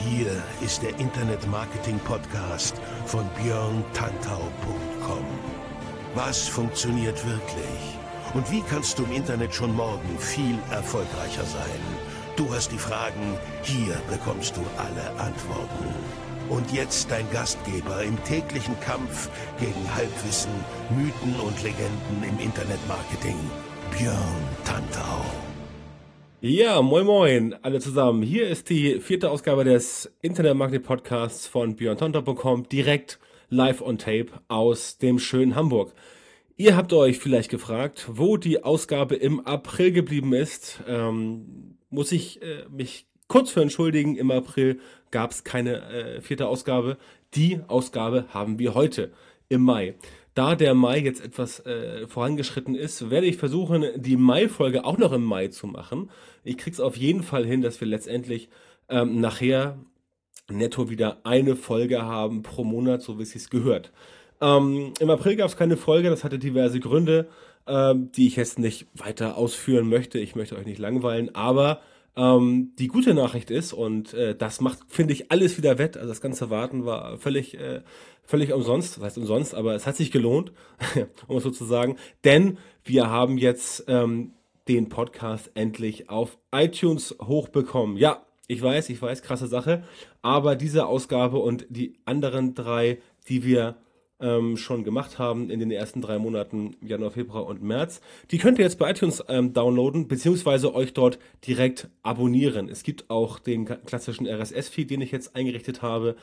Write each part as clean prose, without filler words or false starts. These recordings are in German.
Hier ist der Internet-Marketing-Podcast von björntantau.com. Was funktioniert wirklich? Und wie kannst du im Internet schon morgen viel erfolgreicher sein? Du hast die Fragen, hier bekommst du alle Antworten. Und jetzt dein Gastgeber im täglichen Kampf gegen Halbwissen, Mythen und Legenden im Internetmarketing, Björn Tantau. Ja, moin moin alle zusammen. Hier ist die 4. Ausgabe des Internet-Marketing-Podcasts von björntantau.com, direkt live on tape aus dem schönen Hamburg. Ihr habt euch vielleicht gefragt, wo die Ausgabe im April geblieben ist. Muss ich mich kurz für entschuldigen, im April gab es keine 4. Ausgabe. Die Ausgabe haben wir heute im Mai. Da der Mai jetzt etwas vorangeschritten ist, werde ich versuchen, die Mai-Folge auch noch im Mai zu machen. Ich kriege es auf jeden Fall hin, dass wir letztendlich nachher netto wieder eine Folge haben pro Monat, so wie es sich gehört. Im April gab es keine Folge, das hatte diverse Gründe, die ich jetzt nicht weiter ausführen möchte. Ich möchte euch nicht langweilen, aber die gute Nachricht ist, und das macht, finde ich, alles wieder wett. Also das ganze Warten war völlig umsonst. Das heißt umsonst, aber es hat sich gelohnt, um es so zu sagen. Denn wir haben jetzt den Podcast endlich auf iTunes hochbekommen. Ja, ich weiß, krasse Sache. Aber diese Ausgabe und die anderen 3, die wir schon gemacht haben in den ersten 3 Monaten, Januar, Februar und März. Die könnt ihr jetzt bei iTunes downloaden, beziehungsweise euch dort direkt abonnieren. Es gibt auch den klassischen RSS-Feed, den ich jetzt eingerichtet habe.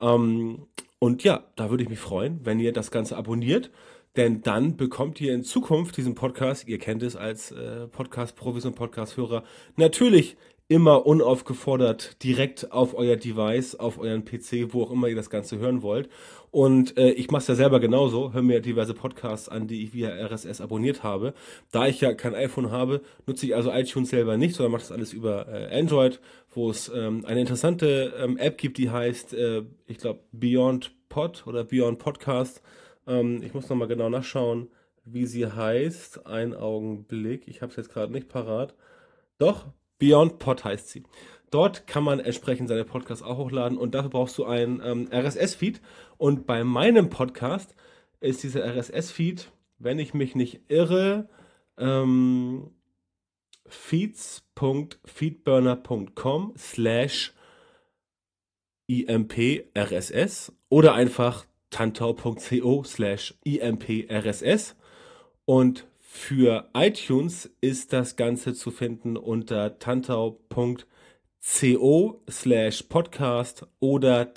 Und ja, da würde ich mich freuen, wenn ihr das Ganze abonniert, denn dann bekommt ihr in Zukunft diesen Podcast, ihr kennt es als Podcast-Profis und Podcast-Hörer, natürlich immer unaufgefordert direkt auf euer Device, auf euren PC, wo auch immer ihr das Ganze hören wollt. Und ich mache es ja selber genauso, höre mir diverse Podcasts an, die ich via RSS abonniert habe. Da ich ja kein iPhone habe, nutze ich also iTunes selber nicht, sondern mache das alles über Android, wo es eine interessante App gibt, die heißt, ich glaube, Beyond Pod oder Beyond Podcast. Ich muss nochmal genau nachschauen, wie sie heißt. Einen Augenblick, ich habe es jetzt gerade nicht parat. Doch, Beyond Pod heißt sie. Dort kann man entsprechend seine Podcasts auch hochladen und dafür brauchst du einen RSS-Feed. Und bei meinem Podcast ist dieser RSS-Feed, wenn ich mich nicht irre, feeds.feedburner.com/imprss oder einfach tantau.co/imprss. Und für iTunes ist das Ganze zu finden unter tantau.co/podcast oder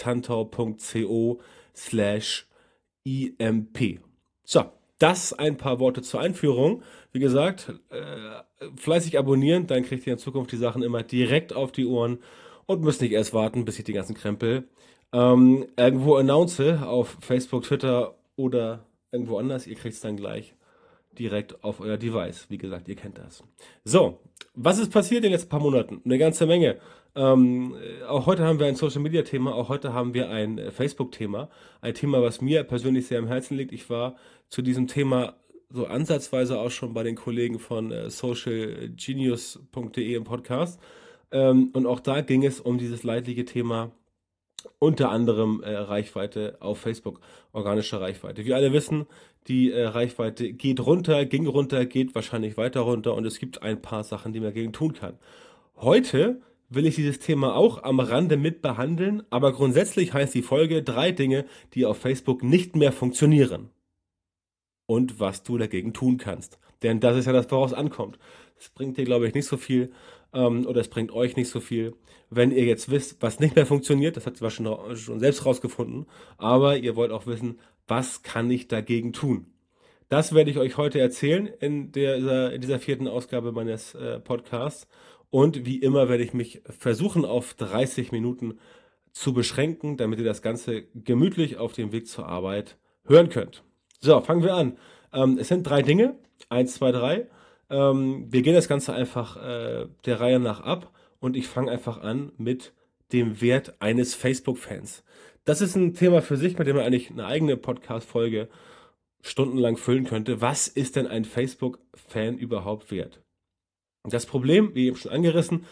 tantau.co/imp. So, das ein paar Worte zur Einführung. Wie gesagt, fleißig abonnieren, dann kriegt ihr in Zukunft die Sachen immer direkt auf die Ohren und müsst nicht erst warten, bis ich die ganzen Krempel irgendwo announce auf Facebook, Twitter oder irgendwo anders. Ihr kriegt es dann gleich direkt auf euer Device. Wie gesagt, ihr kennt das. So, was ist passiert in den letzten paar Monaten? Eine ganze Menge. Auch heute haben wir ein Social-Media-Thema, auch heute haben wir ein Facebook-Thema. Ein Thema, was mir persönlich sehr am Herzen liegt. Ich war zu diesem Thema so ansatzweise auch schon bei den Kollegen von socialgenius.de im Podcast. Und auch da ging es um dieses leidliche Thema, unter anderem Reichweite auf Facebook, organische Reichweite. Wir alle wissen, die Reichweite geht runter, ging runter, geht wahrscheinlich weiter runter und es gibt ein paar Sachen, die man dagegen tun kann. Heute will ich dieses Thema auch am Rande mit behandeln, aber grundsätzlich heißt die Folge 3 Dinge, die auf Facebook nicht mehr funktionieren. Und was du dagegen tun kannst. Denn das ist ja das, woraus ankommt. Es bringt dir, glaube ich, nicht so viel, oder es bringt euch nicht so viel, wenn ihr jetzt wisst, was nicht mehr funktioniert. Das hat ihr schon selbst rausgefunden. Aber ihr wollt auch wissen, was kann ich dagegen tun? Das werde ich euch heute erzählen in dieser 4. Ausgabe meines Podcasts. Und wie immer werde ich mich versuchen, auf 30 Minuten zu beschränken, damit ihr das Ganze gemütlich auf dem Weg zur Arbeit hören könnt. So, fangen wir an. Es sind 3 Dinge. 1, 2, 3. Wir gehen das Ganze einfach der Reihe nach ab und ich fange einfach an mit dem Wert eines Facebook-Fans. Das ist ein Thema für sich, mit dem man eigentlich eine eigene Podcast-Folge stundenlang füllen könnte. Was ist denn ein Facebook-Fan überhaupt wert? Das Problem, wie eben schon angerissen,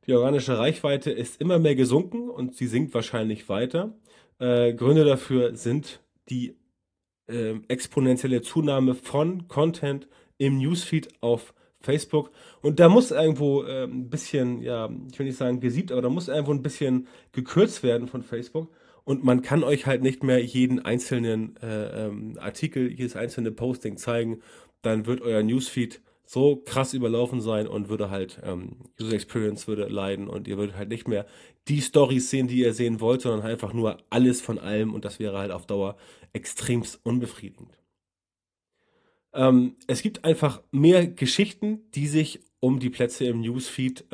Die organische Reichweite ist immer mehr gesunken und sie sinkt wahrscheinlich weiter. Gründe dafür sind die exponentielle Zunahme von Content im Newsfeed auf Facebook. Und da muss irgendwo ein bisschen, ja, ich will nicht sagen gesiebt, aber da muss irgendwo ein bisschen gekürzt werden von Facebook. Und man kann euch halt nicht mehr jeden einzelnen Artikel, jedes einzelne Posting zeigen. Dann wird euer Newsfeed so krass überlaufen sein und würde halt User Experience würde leiden und ihr würdet halt nicht mehr die Stories sehen, die ihr sehen wollt, sondern halt einfach nur alles von allem und das wäre halt auf Dauer extremst unbefriedigend. Es gibt einfach mehr Geschichten, die sich um die Plätze im Newsfeed,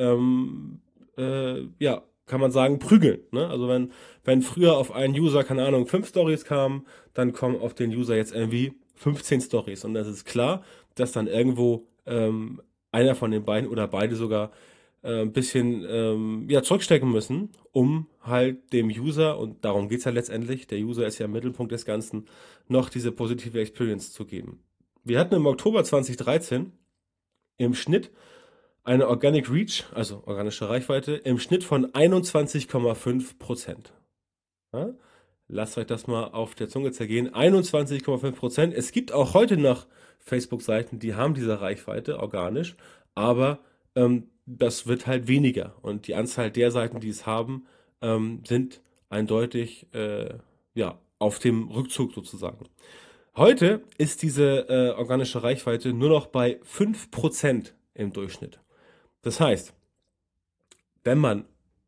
ja, kann man sagen, prügeln. Ne? Also wenn früher auf einen User, keine Ahnung, 5 Stories kamen, dann kommen auf den User jetzt irgendwie 15 Stories. Und das ist klar, dass dann irgendwo einer von den beiden oder beide sogar ein bisschen ja, zurückstecken müssen, um halt dem User, und darum geht es ja letztendlich, der User ist ja im Mittelpunkt des Ganzen, noch diese positive Experience zu geben. Wir hatten im Oktober 2013 im Schnitt eine Organic Reach, also organische Reichweite, im Schnitt von 21,5%. Ja? Lasst euch das mal auf der Zunge zergehen. 21,5%. Es gibt auch heute noch Facebook-Seiten, die haben diese Reichweite organisch, aber das wird halt weniger. Und die Anzahl der Seiten, die es haben, sind eindeutig ja, auf dem Rückzug sozusagen. Heute ist diese organische Reichweite nur noch bei 5% im Durchschnitt. Das heißt, wenn man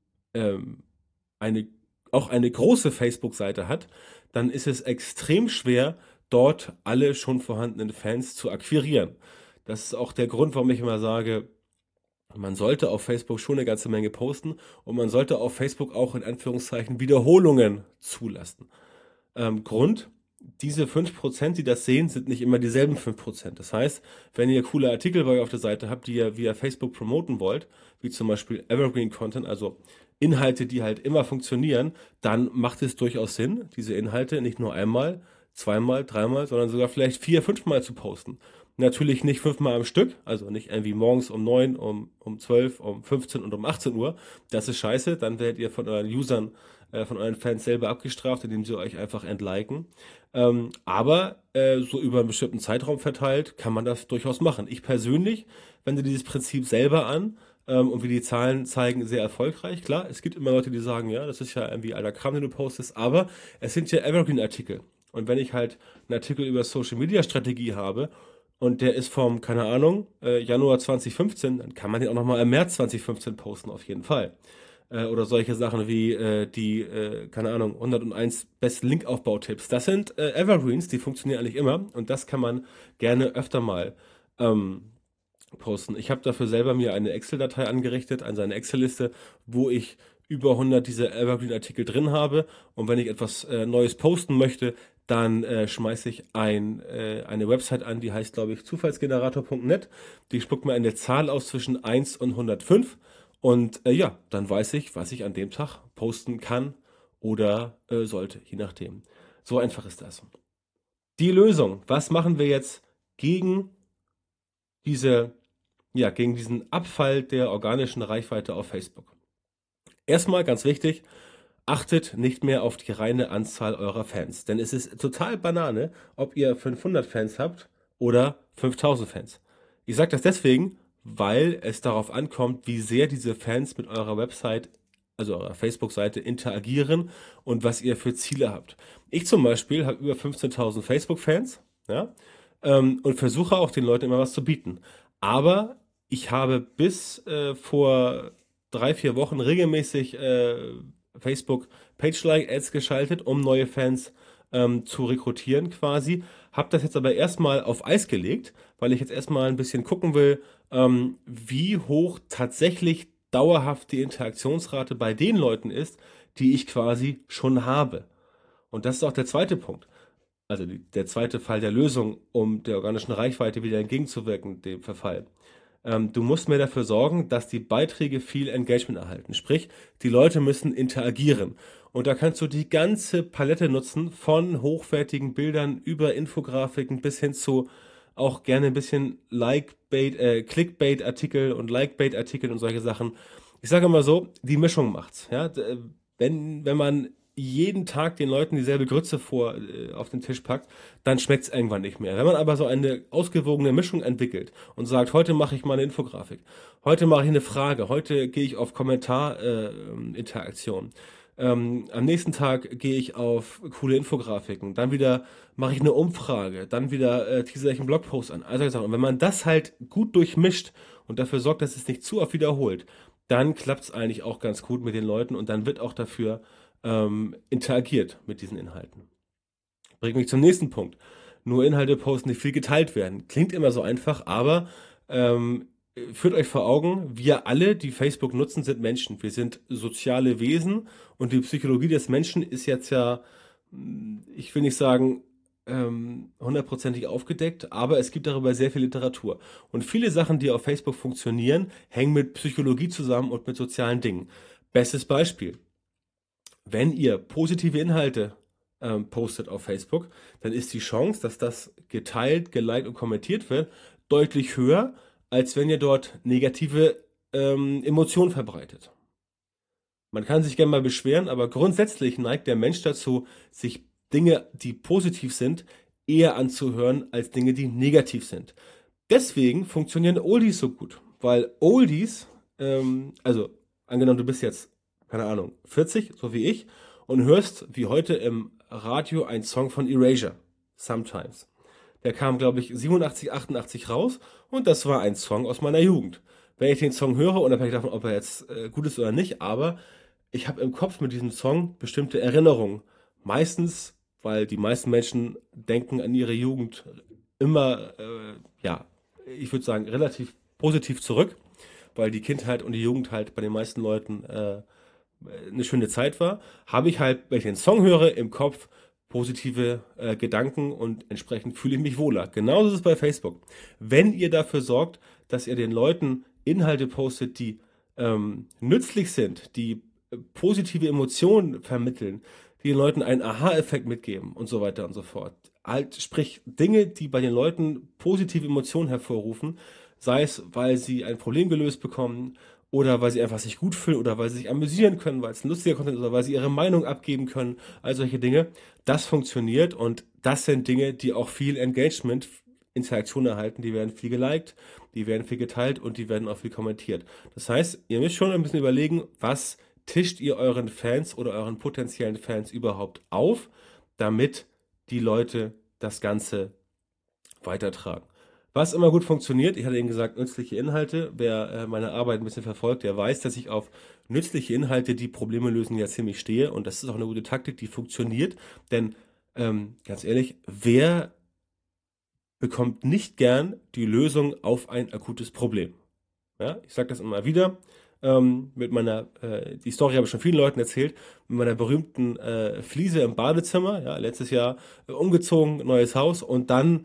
auch eine große Facebook-Seite hat, dann ist es extrem schwer, dort alle schon vorhandenen Fans zu akquirieren. Das ist auch der Grund, warum ich immer sage, man sollte auf Facebook schon eine ganze Menge posten und man sollte auf Facebook auch in Anführungszeichen Wiederholungen zulassen. Grund, diese 5%, die das sehen, sind nicht immer dieselben 5%. Das heißt, wenn ihr coole Artikel bei euch auf der Seite habt, die ihr via Facebook promoten wollt, wie zum Beispiel Evergreen Content, also Inhalte, die halt immer funktionieren, dann macht es durchaus Sinn, diese Inhalte nicht nur einmal, zweimal, dreimal, sondern sogar vielleicht 4, 5 Mal zu posten. Natürlich nicht 5 Mal am Stück, also nicht irgendwie morgens um 9, um 12, um 15 und um 18 Uhr. Das ist scheiße, dann werdet ihr von euren Usern, von euren Fans selber abgestraft, indem sie euch einfach entliken. Aber so über einen bestimmten Zeitraum verteilt kann man das durchaus machen. Ich persönlich wende dieses Prinzip selber an und wie die Zahlen zeigen, sehr erfolgreich. Klar, es gibt immer Leute, die sagen, ja, das ist ja irgendwie alter Kram, den du postest, aber es sind ja Evergreen-Artikel. Und wenn ich halt einen Artikel über Social-Media-Strategie habe und der ist vom, keine Ahnung, Januar 2015, dann kann man den auch nochmal im März 2015 posten, auf jeden Fall. Oder solche Sachen wie keine Ahnung, 101 besten Linkaufbautipps. Das sind Evergreens, die funktionieren eigentlich immer und das kann man gerne öfter mal posten. Ich habe dafür selber mir eine Excel-Datei angerichtet, also eine Excel-Liste, wo ich über 100 dieser Evergreen-Artikel drin habe und wenn ich etwas Neues posten möchte, dann schmeiße ich eine Website an, die heißt, glaube ich, zufallsgenerator.net. Die spuckt mir eine Zahl aus zwischen 1 und 105 und ja, dann weiß ich, was ich an dem Tag posten kann oder sollte, je nachdem. So einfach ist das. Die Lösung, was machen wir jetzt gegen gegen diesen Abfall der organischen Reichweite auf Facebook? Erstmal ganz wichtig, achtet nicht mehr auf die reine Anzahl eurer Fans, denn es ist total Banane, ob ihr 500 Fans habt oder 5000 Fans. Ich sage das deswegen, weil es darauf ankommt, wie sehr diese Fans mit eurer Website, also eurer Facebook-Seite, interagieren und was ihr für Ziele habt. Ich zum Beispiel habe über 15.000 Facebook-Fans, ja, und versuche auch den Leuten immer was zu bieten. Aber ich habe bis vor 3, 4 Wochen regelmäßig Facebook Page-Like-Ads geschaltet, um neue Fans zu rekrutieren quasi. Habe das jetzt aber erstmal auf Eis gelegt, weil ich jetzt erstmal ein bisschen gucken will, wie hoch tatsächlich dauerhaft die Interaktionsrate bei den Leuten ist, die ich quasi schon habe. Und das ist auch der zweite Punkt. Also der zweite Fall der Lösung, um der organischen Reichweite wieder entgegenzuwirken, dem Verfall. Du musst mehr dafür sorgen, dass die Beiträge viel Engagement erhalten. Sprich, die Leute müssen interagieren. Und da kannst du die ganze Palette nutzen, von hochwertigen Bildern über Infografiken bis hin zu auch gerne ein bisschen Clickbait-Artikel und Likebait-Artikel und solche Sachen. Ich sage immer so, die Mischung macht's. Ja? Wenn man jeden Tag den Leuten dieselbe Grütze auf den Tisch packt, dann schmeckt's irgendwann nicht mehr. Wenn man aber so eine ausgewogene Mischung entwickelt und sagt, heute mache ich mal eine Infografik, heute mache ich eine Frage, heute gehe ich auf Kommentarinteraktion, am nächsten Tag gehe ich auf coole Infografiken, dann wieder mache ich eine Umfrage, dann wieder teaser ich einen Blogpost an. Also Sachen. Und wenn man das halt gut durchmischt und dafür sorgt, dass es nicht zu oft wiederholt, dann klappt es eigentlich auch ganz gut mit den Leuten und dann wird auch dafür interagiert mit diesen Inhalten. Bringt mich zum nächsten Punkt. Nur Inhalte posten, die viel geteilt werden. Klingt immer so einfach, aber führt euch vor Augen, wir alle, die Facebook nutzen, sind Menschen. Wir sind soziale Wesen und die Psychologie des Menschen ist jetzt ja, ich will nicht sagen, hundertprozentig aufgedeckt, aber es gibt darüber sehr viel Literatur. Und viele Sachen, die auf Facebook funktionieren, hängen mit Psychologie zusammen und mit sozialen Dingen. Bestes Beispiel. Wenn ihr positive Inhalte postet auf Facebook, dann ist die Chance, dass das geteilt, geliked und kommentiert wird, deutlich höher, als wenn ihr dort negative Emotionen verbreitet. Man kann sich gerne mal beschweren, aber grundsätzlich neigt der Mensch dazu, sich Dinge, die positiv sind, eher anzuhören als Dinge, die negativ sind. Deswegen funktionieren Oldies so gut, weil Oldies, also angenommen, du bist jetzt, keine Ahnung, 40, so wie ich, und hörst wie heute im Radio einen Song von Erasure, Sometimes. Der kam, glaube ich, 87, 88 raus und das war ein Song aus meiner Jugend. Wenn ich den Song höre, unabhängig davon, ob er jetzt gut ist oder nicht, aber ich habe im Kopf mit diesem Song bestimmte Erinnerungen. Meistens, weil die meisten Menschen denken an ihre Jugend immer, ja, ich würde sagen, relativ positiv zurück, weil die Kindheit und die Jugend halt bei den meisten Leuten eine schöne Zeit war, habe ich halt, wenn ich den Song höre, im Kopf positive Gedanken und entsprechend fühle ich mich wohler. Genauso ist es bei Facebook. Wenn ihr dafür sorgt, dass ihr den Leuten Inhalte postet, die nützlich sind, die positive Emotionen vermitteln, die den Leuten einen Aha-Effekt mitgeben und so weiter und so fort. Halt, sprich, Dinge, die bei den Leuten positive Emotionen hervorrufen, sei es, weil sie ein Problem gelöst bekommen oder weil sie einfach sich gut fühlen oder weil sie sich amüsieren können, weil es ein lustiger Content ist oder weil sie ihre Meinung abgeben können, all solche Dinge. Das funktioniert und das sind Dinge, die auch viel Engagement, Interaktion erhalten, die werden viel geliked, die werden viel geteilt und die werden auch viel kommentiert. Das heißt, ihr müsst schon ein bisschen überlegen, was tischt ihr euren Fans oder euren potenziellen Fans überhaupt auf, damit die Leute das Ganze weitertragen. Was immer gut funktioniert, ich hatte Ihnen gesagt, nützliche Inhalte. Wer meine Arbeit ein bisschen verfolgt, der weiß, dass ich auf nützliche Inhalte, die Probleme lösen, ja ziemlich stehe. Und das ist auch eine gute Taktik, die funktioniert. Denn ganz ehrlich, wer bekommt nicht gern die Lösung auf ein akutes Problem? Ja, ich sage das immer wieder. Die Story habe ich schon vielen Leuten erzählt, mit meiner berühmten Fliese im Badezimmer, ja, letztes Jahr umgezogen, neues Haus und dann,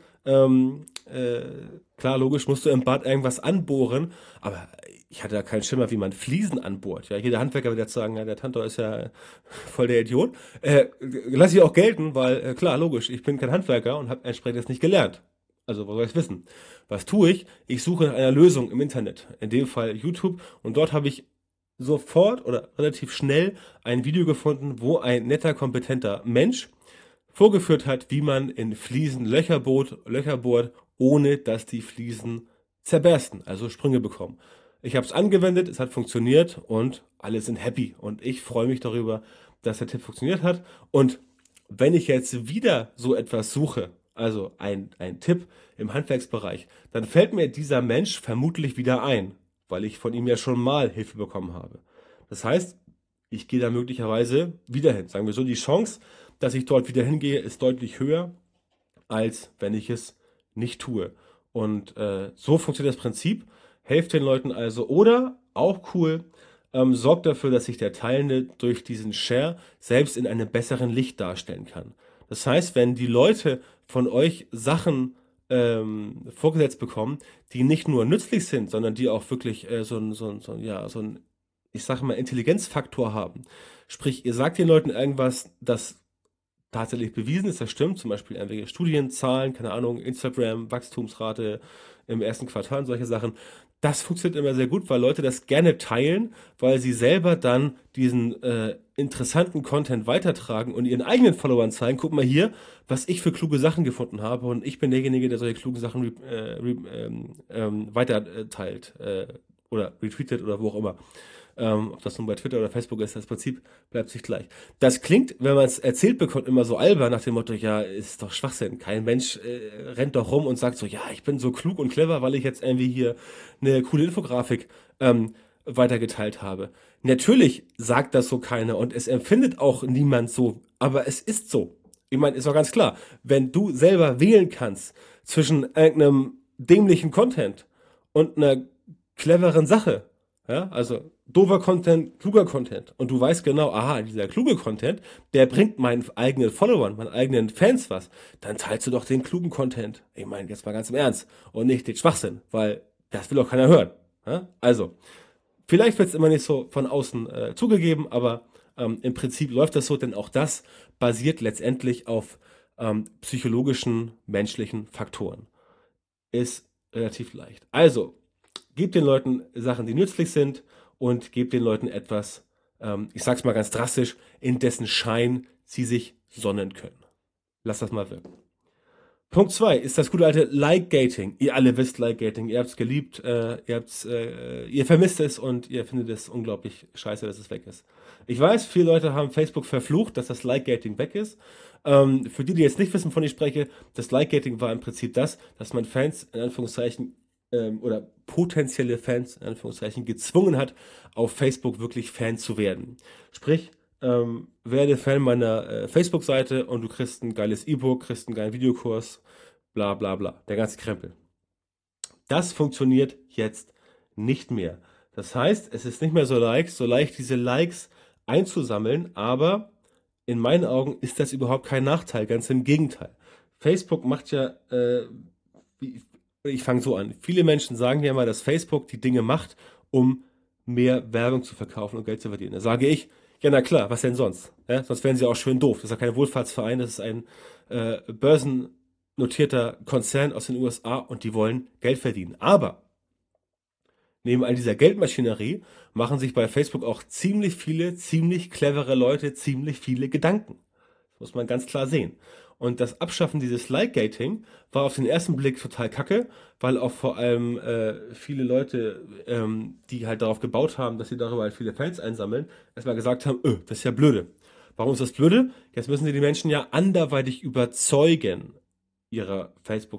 klar, logisch, musst du im Bad irgendwas anbohren, aber ich hatte da keinen Schimmer, wie man Fliesen anbohrt. Ja, jeder Handwerker wird jetzt sagen, ja, der Tantor ist ja voll der Idiot. Lass ich auch gelten, weil, klar, logisch, ich bin kein Handwerker und habe entsprechend das nicht gelernt. Also, wo soll ich es wissen? Was tue ich? Ich suche nach einer Lösung im Internet, in dem Fall YouTube, und dort habe ich sofort oder relativ schnell ein Video gefunden, wo ein netter, kompetenter Mensch vorgeführt hat, wie man in Fliesen Löcher bohrt, ohne dass die Fliesen zerbersten, also Sprünge bekommen. Ich habe es angewendet, es hat funktioniert und alle sind happy. Und ich freue mich darüber, dass der Tipp funktioniert hat. Und wenn ich jetzt wieder so etwas suche, also ein Tipp im Handwerksbereich, dann fällt mir dieser Mensch vermutlich wieder ein, weil ich von ihm ja schon mal Hilfe bekommen habe. Das heißt, ich gehe da möglicherweise wieder hin. Sagen wir so, die Chance, dass ich dort wieder hingehe, ist deutlich höher, als wenn ich es nicht tue. Und so funktioniert das Prinzip. Helft den Leuten also oder, auch cool, sorgt dafür, dass sich der Teilnehmer durch diesen Share selbst in einem besseren Licht darstellen kann. Das heißt, wenn die Leute von euch Sachen vorgesetzt bekommen, die nicht nur nützlich sind, sondern die auch wirklich so ein, ich sage mal, Intelligenzfaktor haben. Sprich, ihr sagt den Leuten irgendwas, das tatsächlich bewiesen ist, das stimmt, zum Beispiel irgendwelche Studien, Zahlen, keine Ahnung, Instagram, Wachstumsrate im ersten Quartal, solche Sachen, Das funktioniert immer sehr gut, weil Leute das gerne teilen, weil sie selber dann diesen interessanten Content weitertragen und ihren eigenen Followern zeigen, guck mal hier, was ich für kluge Sachen gefunden habe und ich bin derjenige, der solche klugen Sachen weiter teilt oder retweetet oder wo auch immer. Ob das nun bei Twitter oder Facebook ist, das Prinzip bleibt sich gleich. Das klingt, wenn man es erzählt bekommt, immer so albern nach dem Motto, ja, ist doch Schwachsinn. Kein Mensch rennt doch rum und sagt so, ja, ich bin so klug und clever, weil ich jetzt irgendwie hier eine coole Infografik weitergeteilt habe. Natürlich sagt das so keiner und es empfindet auch niemand so, aber es ist so. Ich meine, ist doch ganz klar, wenn du selber wählen kannst zwischen irgendeinem dämlichen Content und einer cleveren Sache, ja, also doofer Content, kluger Content. Und du weißt genau, aha, dieser kluge Content, der bringt meinen eigenen Followern, meinen eigenen Fans was. Dann teilst du doch den klugen Content. Ich meine, jetzt mal ganz im Ernst. Und nicht den Schwachsinn, weil das will doch keiner hören. Ja? Also, vielleicht wird es immer nicht so von außen zugegeben, aber im Prinzip läuft das so, denn auch das basiert letztendlich auf psychologischen, menschlichen Faktoren. Ist relativ leicht. Also, gebt den Leuten Sachen, die nützlich sind und gebt den Leuten etwas, ich sag's mal ganz drastisch, in dessen Schein sie sich sonnen können. Lasst das mal wirken. Punkt 2 ist das gute alte Like-Gating. Ihr alle wisst Like-Gating, ihr habt's geliebt, ihr vermisst es und ihr findet es unglaublich scheiße, dass es weg ist. Ich weiß, viele Leute haben Facebook verflucht, dass das Like-Gating weg ist. Für die jetzt nicht wissen, wovon ich spreche, das Like-Gating war im Prinzip das, dass man Fans in Anführungszeichen oder potenzielle Fans in Anführungszeichen gezwungen hat, auf Facebook wirklich Fan zu werden. Sprich, werde Fan meiner Facebook-Seite und du kriegst ein geiles E-Book, kriegst einen geilen Videokurs, bla bla bla, der ganze Krempel. Das funktioniert jetzt nicht mehr. Das heißt, es ist nicht mehr so leicht diese Likes einzusammeln, aber in meinen Augen ist das überhaupt kein Nachteil, ganz im Gegenteil. Facebook macht ja, ich fange so an, viele Menschen sagen ja mal, dass Facebook die Dinge macht, um mehr Werbung zu verkaufen und Geld zu verdienen. Da sage ich, ja na klar, was denn sonst? Ja, sonst wären sie auch schön doof. Das ist ja kein Wohlfahrtsverein, das ist ein börsennotierter Konzern aus den USA und die wollen Geld verdienen. Aber neben all dieser Geldmaschinerie machen sich bei Facebook auch ziemlich viele, ziemlich clevere Leute ziemlich viele Gedanken. Das muss man ganz klar sehen. Und das Abschaffen dieses Like-Gating war auf den ersten Blick total kacke, weil auch vor allem viele Leute, die halt darauf gebaut haben, dass sie darüber halt viele Fans einsammeln, erstmal gesagt haben, das ist ja blöde. Warum ist das blöde? Jetzt müssen sie die Menschen ja anderweitig überzeugen, ihrer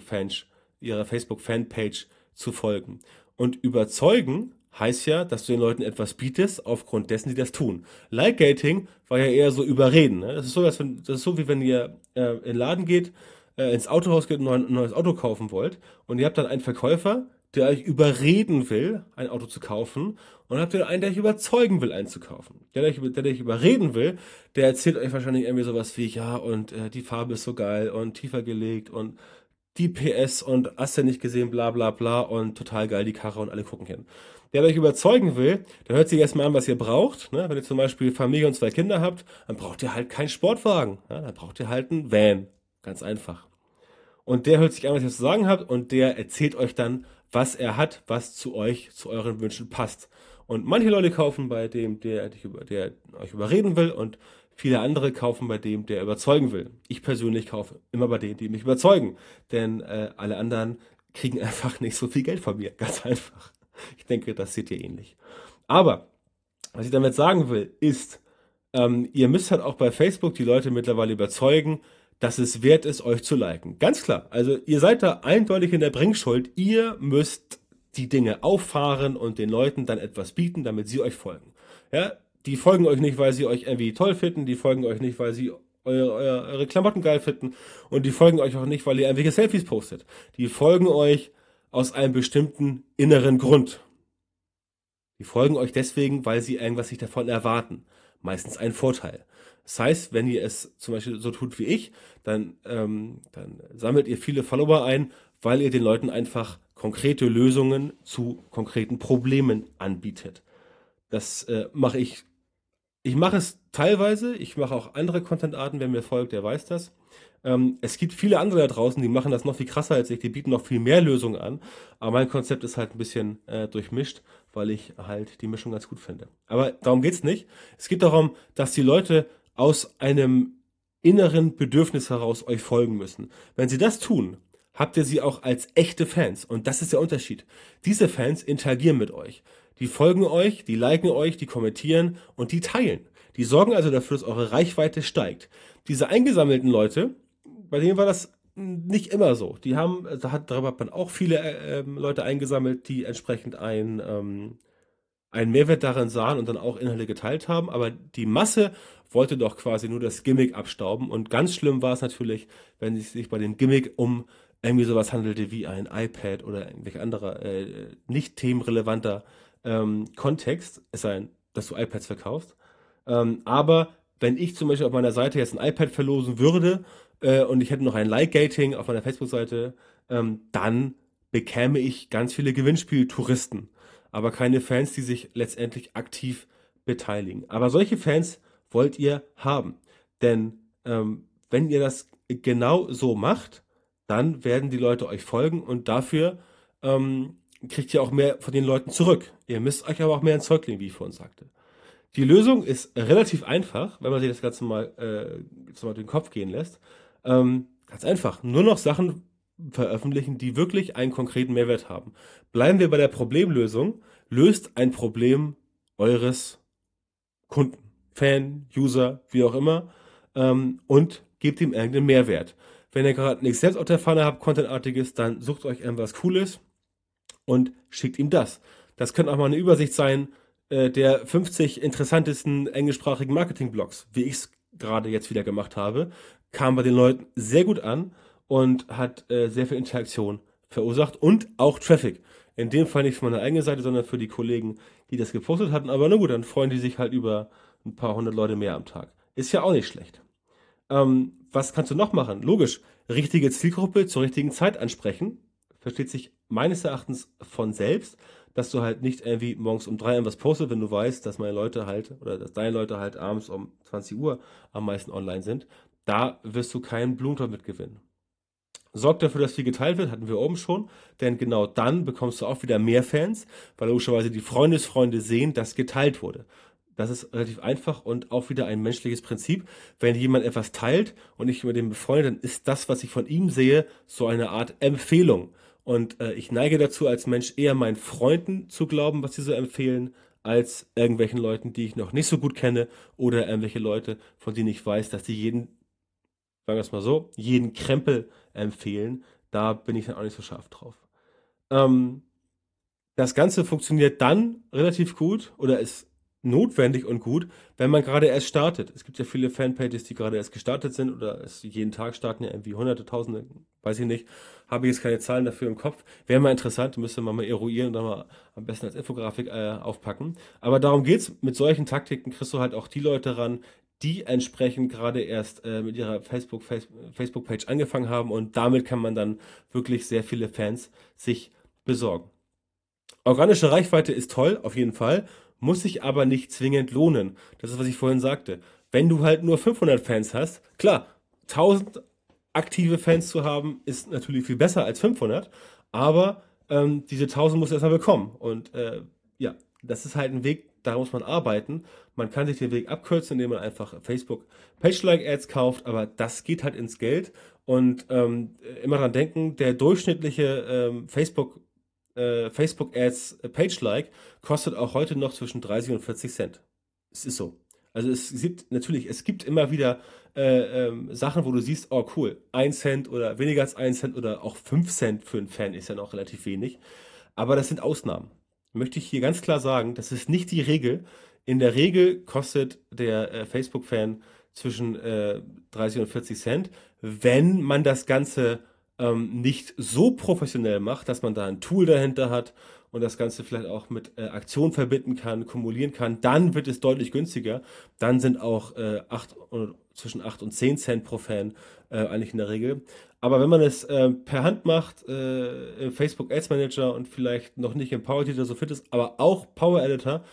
Facebook-Fanpage zu folgen. Und überzeugen heißt ja, dass du den Leuten etwas bietest, aufgrund dessen, die das tun. Like-Gating war ja eher so überreden. Ne? Das ist so, wie wenn ihr in den Laden geht, ins Autohaus geht und ein neues Auto kaufen wollt und ihr habt dann einen Verkäufer, der euch überreden will, ein Auto zu kaufen, und dann habt ihr einen, der euch überzeugen will, einzukaufen. Der euch überreden will, der erzählt euch wahrscheinlich irgendwie sowas wie, ja, und die Farbe ist so geil und tiefer gelegt und die PS und hast du nicht gesehen, bla bla bla und total geil die Karre und alle gucken hin. Der euch überzeugen will, der hört sich erstmal an, was ihr braucht. Ne? Wenn ihr zum Beispiel Familie und 2 Kinder habt, dann braucht ihr halt keinen Sportwagen. Ja? Dann braucht ihr halt einen Van. Ganz einfach. Und der hört sich an, was ihr zu sagen habt und der erzählt euch dann, was er hat, was zu euch, zu euren Wünschen passt. Und manche Leute kaufen bei dem, der euch überreden will und viele andere kaufen bei dem, der überzeugen will. Ich persönlich kaufe immer bei denen, die mich überzeugen. Denn alle anderen kriegen einfach nicht so viel Geld von mir. Ganz einfach. Ich denke, das seht ihr ähnlich. Aber, was ich damit sagen will, ist, ihr müsst halt auch bei Facebook die Leute mittlerweile überzeugen, dass es wert ist, euch zu liken. Ganz klar. Also ihr seid da eindeutig in der Bringschuld. Ihr müsst die Dinge auffahren und den Leuten dann etwas bieten, damit sie euch folgen. Ja, die folgen euch nicht, weil sie euch irgendwie toll finden. Die folgen euch nicht, weil sie eure Klamotten geil finden. Und die folgen euch auch nicht, weil ihr irgendwelche Selfies postet. Die folgen euch aus einem bestimmten inneren Grund. Die folgen euch deswegen, weil sie irgendwas sich davon erwarten. Meistens einen Vorteil. Das heißt, wenn ihr es zum Beispiel so tut wie ich, dann sammelt ihr viele Follower ein, weil ihr den Leuten einfach konkrete Lösungen zu konkreten Problemen anbietet. Das mache ich Ich mache es teilweise, ich mache auch andere Content-Arten, wer mir folgt, der weiß das. Es gibt viele andere da draußen, die machen das noch viel krasser als ich, die bieten noch viel mehr Lösungen an. Aber mein Konzept ist halt ein bisschen durchmischt, weil ich halt die Mischung ganz gut finde. Aber darum geht's nicht. Es geht darum, dass die Leute aus einem inneren Bedürfnis heraus euch folgen müssen. Wenn sie das tun, habt ihr sie auch als echte Fans. Und das ist der Unterschied. Diese Fans interagieren mit euch. Die folgen euch, die liken euch, die kommentieren und die teilen. Die sorgen also dafür, dass eure Reichweite steigt. Diese eingesammelten Leute, bei denen war das nicht immer so. Darüber hat man auch viele Leute eingesammelt, die entsprechend einen Mehrwert darin sahen und dann auch Inhalte geteilt haben. Aber die Masse wollte doch quasi nur das Gimmick abstauben. Und ganz schlimm war es natürlich, wenn es sich bei dem Gimmick um irgendwie sowas handelte wie ein iPad oder irgendwelche anderer nicht themenrelevanter Kontext, es sei denn, dass du iPads verkaufst. Aber wenn ich zum Beispiel auf meiner Seite jetzt ein iPad verlosen würde und ich hätte noch ein Like-Gating auf meiner Facebook-Seite, dann bekäme ich ganz viele Gewinnspieltouristen, aber keine Fans, die sich letztendlich aktiv beteiligen. Aber solche Fans wollt ihr haben. Denn wenn ihr das genau so macht, dann werden die Leute euch folgen und dafür kriegt ihr auch mehr von den Leuten zurück. Ihr müsst euch aber auch mehr ins Zeug legen, wie ich vorhin sagte. Die Lösung ist relativ einfach, wenn man sich das Ganze mal durch den Kopf gehen lässt. Ganz einfach. Nur noch Sachen veröffentlichen, die wirklich einen konkreten Mehrwert haben. Bleiben wir bei der Problemlösung. Löst ein Problem eures Kunden, Fan, User, wie auch immer, und gebt ihm irgendeinen Mehrwert. Wenn ihr gerade nichts selbst auf der Pfanne habt, Contentartiges, dann sucht euch irgendwas Cooles und schickt ihm das. Das könnte auch mal eine Übersicht sein der 50 interessantesten englischsprachigen Marketing-Blogs, wie ich es gerade jetzt wieder gemacht habe, kam bei den Leuten sehr gut an und hat sehr viel Interaktion verursacht und auch Traffic. In dem Fall nicht für meine eigene Seite, sondern für die Kollegen, die das gepostet hatten. Aber na gut, dann freuen die sich halt über ein paar hundert Leute mehr am Tag. Ist ja auch nicht schlecht. Was kannst du noch machen? Logisch, richtige Zielgruppe zur richtigen Zeit ansprechen. Versteht sich meines Erachtens von selbst, dass du halt nicht irgendwie morgens um 3 irgendwas postest, wenn du weißt, dass meine Leute halt, oder dass deine Leute halt abends um 20 Uhr am meisten online sind. Da wirst du keinen Blumentopf mit gewinnen. Sorgt dafür, dass viel geteilt wird, hatten wir oben schon, denn genau dann bekommst du auch wieder mehr Fans, weil logischerweise die Freundesfreunde sehen, dass geteilt wurde. Das ist relativ einfach und auch wieder ein menschliches Prinzip. Wenn jemand etwas teilt und ich mit dem befreundet, dann ist das, was ich von ihm sehe, so eine Art Empfehlung. Und ich neige dazu, als Mensch eher meinen Freunden zu glauben, was sie so empfehlen, als irgendwelchen Leuten, die ich noch nicht so gut kenne oder irgendwelche Leute, von denen ich weiß, dass die jeden, sagen wir es mal so, jeden Krempel empfehlen. Da bin ich dann auch nicht so scharf drauf. Das Ganze funktioniert dann relativ gut oder ist notwendig und gut, wenn man gerade erst startet. Es gibt ja viele Fanpages, die gerade erst gestartet sind oder es jeden Tag starten ja irgendwie Hunderte, Tausende, weiß ich nicht. Habe ich jetzt keine Zahlen dafür im Kopf. Wäre mal interessant, müsste man mal eruieren und dann mal am besten als Infografik aufpacken. Aber darum geht's. Mit solchen Taktiken kriegst du halt auch die Leute ran, die entsprechend gerade erst mit ihrer Facebook-Page angefangen haben und damit kann man dann wirklich sehr viele Fans sich besorgen. Organische Reichweite ist toll, auf jeden Fall, muss sich aber nicht zwingend lohnen. Das ist, was ich vorhin sagte. Wenn du halt nur 500 Fans hast, klar, 1000 aktive Fans zu haben, ist natürlich viel besser als 500, aber diese 1000 musst du erstmal bekommen. Und ja, das ist halt ein Weg, da muss man arbeiten. Man kann sich den Weg abkürzen, indem man einfach Facebook Page-Like-Ads kauft, aber das geht halt ins Geld. Und immer dran denken, der durchschnittliche Facebook Ads Page Like kostet auch heute noch zwischen 30 und 40 Cent. Es ist so. Also es gibt immer wieder Sachen, wo du siehst, oh cool, 1 Cent oder weniger als 1 Cent oder auch 5 Cent für einen Fan ist ja noch relativ wenig. Aber das sind Ausnahmen. Möchte ich hier ganz klar sagen, das ist nicht die Regel. In der Regel kostet der Facebook-Fan zwischen 30 und 40 Cent, wenn man das Ganze nicht so professionell macht, dass man da ein Tool dahinter hat und das Ganze vielleicht auch mit Aktionen verbinden kann, kumulieren kann, dann wird es deutlich günstiger. Dann sind auch zwischen 8 und 10 Cent pro Fan eigentlich in der Regel. Aber wenn man es per Hand macht, im Facebook Ads Manager und vielleicht noch nicht im Power Editor so fit ist, aber auch Power Editor,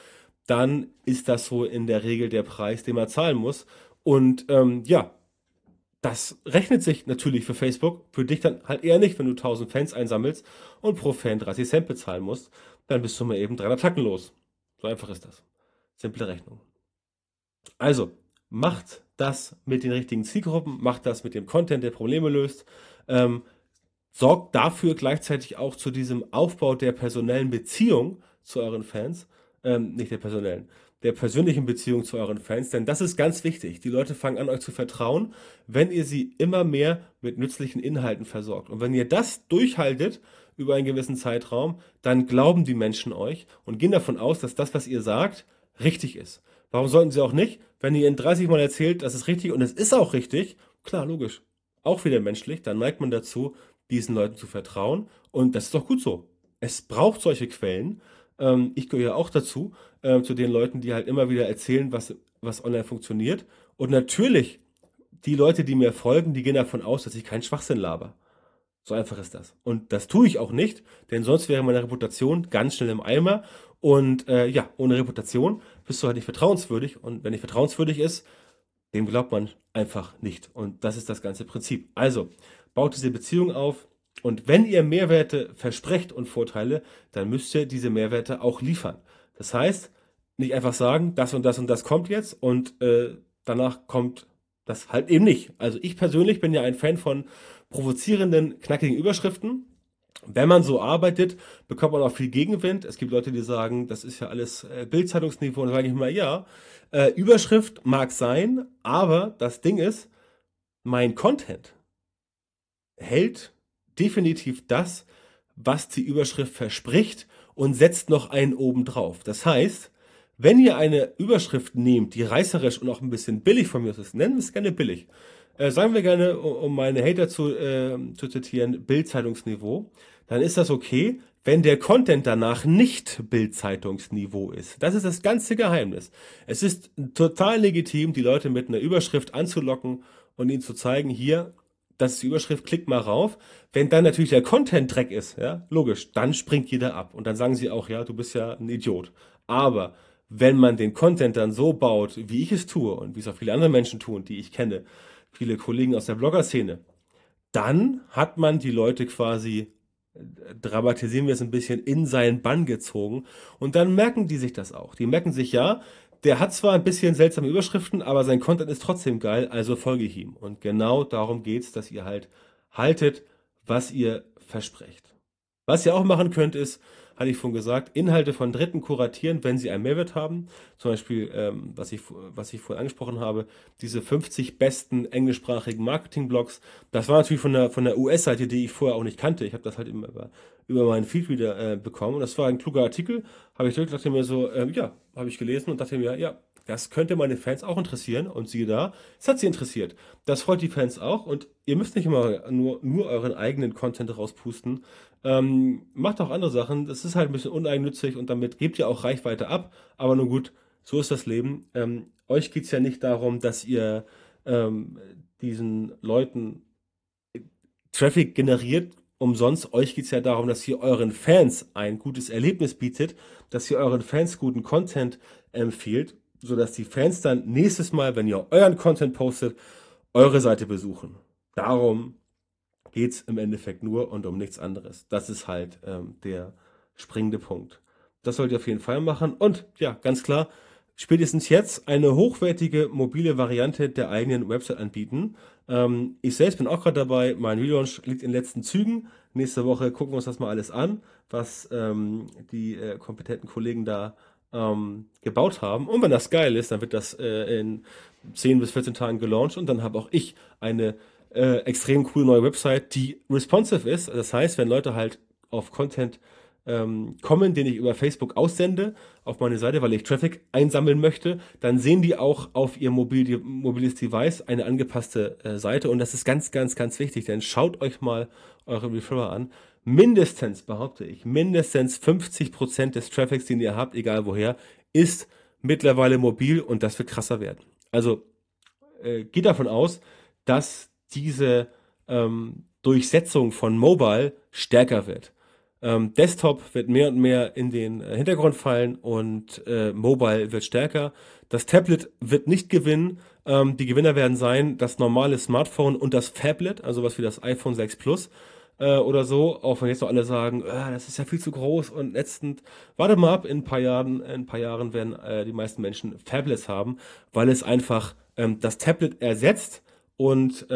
dann ist das so in der Regel der Preis, den man zahlen muss. Und ja, das rechnet sich natürlich für Facebook, für dich dann halt eher nicht, wenn du 1000 Fans einsammelst und pro Fan 30 Cent bezahlen musst, dann bist du mal eben 300 Tacken los. So einfach ist das. Simple Rechnung. Also, macht das mit den richtigen Zielgruppen, macht das mit dem Content, der Probleme löst. Ähm, Sorgt dafür gleichzeitig auch zu diesem Aufbau der personellen Beziehung zu euren Fans, nicht der persönlichen Beziehung zu euren Fans, denn das ist ganz wichtig. Die Leute fangen an, euch zu vertrauen, wenn ihr sie immer mehr mit nützlichen Inhalten versorgt. Und wenn ihr das durchhaltet über einen gewissen Zeitraum, dann glauben die Menschen euch und gehen davon aus, dass das, was ihr sagt, richtig ist. Warum sollten sie auch nicht? Wenn ihr ihnen 30 Mal erzählt, das ist richtig und es ist auch richtig, klar, logisch, auch wieder menschlich, dann neigt man dazu, diesen Leuten zu vertrauen. Und das ist doch gut so. Es braucht solche Quellen. Ich gehöre ja auch dazu, zu den Leuten, die halt immer wieder erzählen, was online funktioniert. Und natürlich, die Leute, die mir folgen, die gehen davon aus, dass ich keinen Schwachsinn laber. So einfach ist das. Und das tue ich auch nicht, denn sonst wäre meine Reputation ganz schnell im Eimer. Und ja, ohne Reputation bist du halt nicht vertrauenswürdig. Und wenn nicht vertrauenswürdig ist, dem glaubt man einfach nicht. Und das ist das ganze Prinzip. Also, baut diese Beziehung auf. Und wenn ihr Mehrwerte versprecht und Vorteile, dann müsst ihr diese Mehrwerte auch liefern. Das heißt, nicht einfach sagen, das und das und das kommt jetzt und danach kommt das halt eben nicht. Also ich persönlich bin ja ein Fan von provozierenden, knackigen Überschriften. Wenn man so arbeitet, bekommt man auch viel Gegenwind. Es gibt Leute, die sagen, das ist ja alles Bild-Zeitungsniveau. Und da sage ich mal, ja, Überschrift mag sein, aber das Ding ist, mein Content hält definitiv das, was die Überschrift verspricht und setzt noch einen oben drauf. Das heißt, wenn ihr eine Überschrift nehmt, die reißerisch und auch ein bisschen billig von mir ist, nennen wir es gerne billig, sagen wir gerne, um meine Hater zu zitieren, Bild-Zeitungsniveau, dann ist das okay, wenn der Content danach nicht Bild-Zeitungsniveau ist. Das ist das ganze Geheimnis. Es ist total legitim, die Leute mit einer Überschrift anzulocken und ihnen zu zeigen, hier, das ist die Überschrift, klick mal rauf. Wenn dann natürlich der Content Dreck ist, ja, logisch, dann springt jeder ab. Und dann sagen sie auch, ja, du bist ja ein Idiot. Aber wenn man den Content dann so baut, wie ich es tue und wie es auch viele andere Menschen tun, die ich kenne, viele Kollegen aus der Blogger-Szene, dann hat man die Leute quasi, dramatisieren wir es ein bisschen, in seinen Bann gezogen. Und dann merken die sich das auch. Die merken sich, ja, der hat zwar ein bisschen seltsame Überschriften, aber sein Content ist trotzdem geil, also folge ich ihm. Und genau darum geht's, dass ihr halt haltet, was ihr versprecht. Was ihr auch machen könnt, ist, hatte ich vorhin gesagt, Inhalte von Dritten kuratieren, wenn sie einen Mehrwert haben. Zum Beispiel, was ich vorhin angesprochen habe, diese 50 besten englischsprachigen Marketing-Blogs. Das war natürlich von der US-Seite, die ich vorher auch nicht kannte. Ich habe das halt immer über meinen Feed wieder bekommen. Und das war ein kluger Artikel. Habe ich dachte mir so, ja, habe ich gelesen und dachte mir, ja, das könnte meine Fans auch interessieren. Und siehe da, es hat sie interessiert. Das freut die Fans auch. Und ihr müsst nicht immer nur euren eigenen Content rauspusten. Macht auch andere Sachen. Das ist halt ein bisschen uneigennützig und damit gebt ihr auch Reichweite ab. Aber nun gut, so ist das Leben. Euch geht es ja nicht darum, dass ihr diesen Leuten Traffic generiert umsonst. Euch geht es ja darum, dass ihr euren Fans ein gutes Erlebnis bietet, dass ihr euren Fans guten Content empfiehlt, sodass die Fans dann nächstes Mal, wenn ihr euren Content postet, eure Seite besuchen. Darum geht es im Endeffekt nur und um nichts anderes. Das ist halt der springende Punkt. Das sollt ihr auf jeden Fall machen. Und ja, ganz klar, spätestens jetzt eine hochwertige mobile Variante der eigenen Website anbieten. Ich selbst bin auch gerade dabei, mein Relaunch liegt in den letzten Zügen. Nächste Woche gucken wir uns das mal alles an, was die kompetenten Kollegen da gebaut haben. Und wenn das geil ist, dann wird das in 10 bis 14 Tagen gelauncht und dann habe auch ich eine extrem coole neue Website, die responsive ist. Das heißt, wenn Leute halt auf Content kommen, den ich über Facebook aussende, auf meine Seite, weil ich Traffic einsammeln möchte, dann sehen die auch auf ihr mobiles Device eine angepasste Seite und das ist ganz, ganz, ganz wichtig, denn schaut euch mal eure Referrer an. Mindestens, behaupte ich, mindestens 50% des Traffics, den ihr habt, egal woher, ist mittlerweile mobil und das wird krasser werden. Also geht davon aus, dass diese Durchsetzung von Mobile stärker wird. Desktop wird mehr und mehr in den Hintergrund fallen und Mobile wird stärker. Das Tablet wird nicht gewinnen. Die Gewinner werden sein das normale Smartphone und das Phablet, also was wie das iPhone 6 Plus oder so. Auch wenn jetzt noch alle sagen, das ist ja viel zu groß und letztend, warte mal ab, in ein paar Jahren werden die meisten Menschen Phablets haben, weil es einfach das Tablet ersetzt und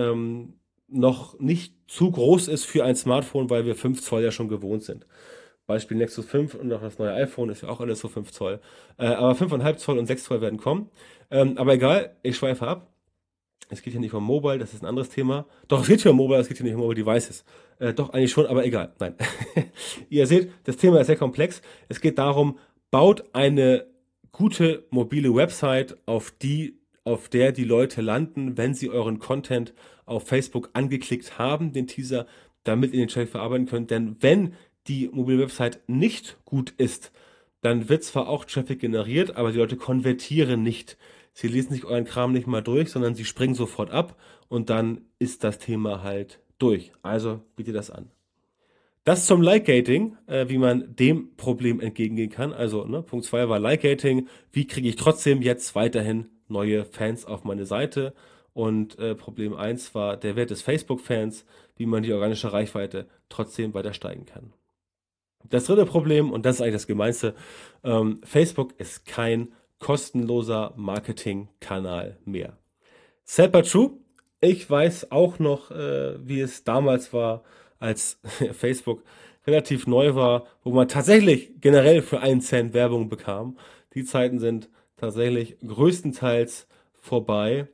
noch nicht zu groß ist für ein Smartphone, weil wir 5 Zoll ja schon gewohnt sind. Beispiel Nexus 5 und auch das neue iPhone ist ja auch alles so 5 Zoll. Aber 5,5 Zoll und 6 Zoll werden kommen. Aber egal, ich schweife ab. Es geht hier nicht um Mobile, das ist ein anderes Thema. Doch, es geht hier um Mobile, es geht hier nicht um Mobile Devices. Doch, eigentlich schon, aber egal. Nein. Ihr seht, das Thema ist sehr komplex. Es geht darum, baut eine gute mobile Website, auf der die Leute landen, wenn sie euren Content auf Facebook angeklickt haben, den Teaser, damit ihr den Traffic verarbeiten könnt. Denn wenn die mobile Website nicht gut ist, dann wird zwar auch Traffic generiert, aber die Leute konvertieren nicht. Sie lesen sich euren Kram nicht mal durch, sondern sie springen sofort ab und dann ist das Thema halt durch. Also bietet das an. Das zum Like-Gating, wie man dem Problem entgegengehen kann. Also Punkt 2 war Like-Gating. Wie kriege ich trotzdem jetzt weiterhin neue Fans auf meine Seite? Und Problem 1 war der Wert des Facebook-Fans, wie man die organische Reichweite trotzdem weiter steigen kann. Das dritte Problem, und das ist eigentlich das Gemeinste, Facebook ist kein kostenloser Marketingkanal mehr. Sad but true. Ich weiß auch noch, wie es damals war, als Facebook relativ neu war, wo man tatsächlich generell für 1 Cent Werbung bekam. Die Zeiten sind tatsächlich größtenteils vorbei.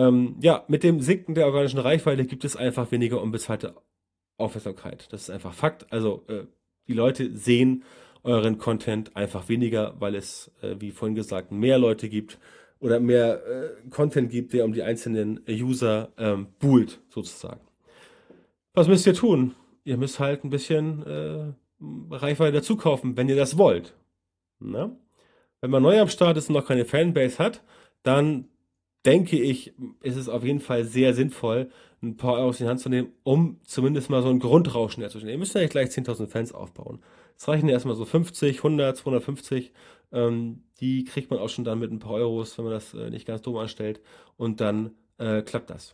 Mit dem Sinken der organischen Reichweite gibt es einfach weniger unbezahlte Aufmerksamkeit. Das ist einfach Fakt. Also die Leute sehen euren Content einfach weniger, weil es, wie vorhin gesagt, mehr Leute gibt oder mehr Content gibt, der um die einzelnen User buhlt, sozusagen. Was müsst ihr tun? Ihr müsst halt ein bisschen Reichweite dazu kaufen, wenn ihr das wollt. Na? Wenn man neu am Start ist und noch keine Fanbase hat, dann denke ich, ist es auf jeden Fall sehr sinnvoll, ein paar Euros in die Hand zu nehmen, um zumindest mal so ein Grundrauschen herzustellen. Ihr müsst ja nicht gleich 10.000 Fans aufbauen. Es reichen ja erstmal so 50, 100, 250. Die kriegt man auch schon dann mit ein paar Euros, wenn man das nicht ganz dumm anstellt. Und dann klappt das.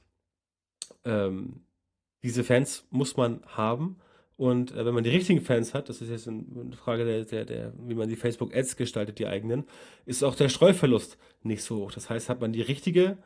Diese Fans muss man haben. Und wenn man die richtigen Fans hat, das ist jetzt eine Frage wie man die Facebook-Ads gestaltet, die eigenen, ist auch der Streuverlust nicht so hoch. Das heißt, hat man die richtigen